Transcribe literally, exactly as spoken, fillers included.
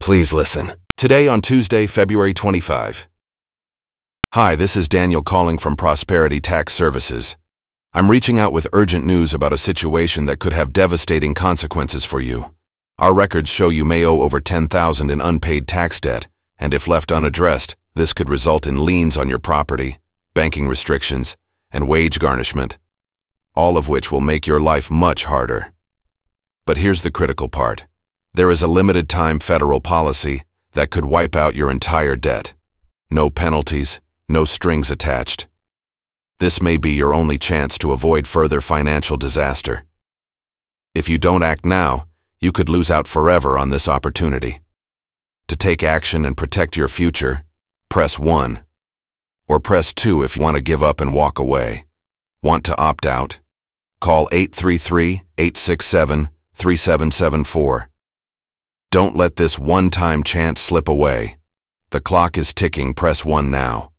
Please listen. Today on Tuesday, February twenty-fifth. Hi, this is Daniel calling from Prosperity Tax Services. I'm reaching out with urgent news about a situation that could have devastating consequences for you. Our records show you may owe over ten thousand dollars in unpaid tax debt, and if left unaddressed, this could result in liens on your property, banking restrictions, and wage garnishment, all of which will make your life much harder. But here's the critical part. There is a limited time federal policy that could wipe out your entire debt. No penalties, no strings attached. This may be your only chance to avoid further financial disaster. If you don't act now, you could lose out forever on this opportunity. To take action and protect your future, press one. Or press two if you want to give up and walk away. Want to opt out? Call eight three three, eight six seven, three seven seven four. Don't let this one-time chance slip away. The clock is ticking. Press one now.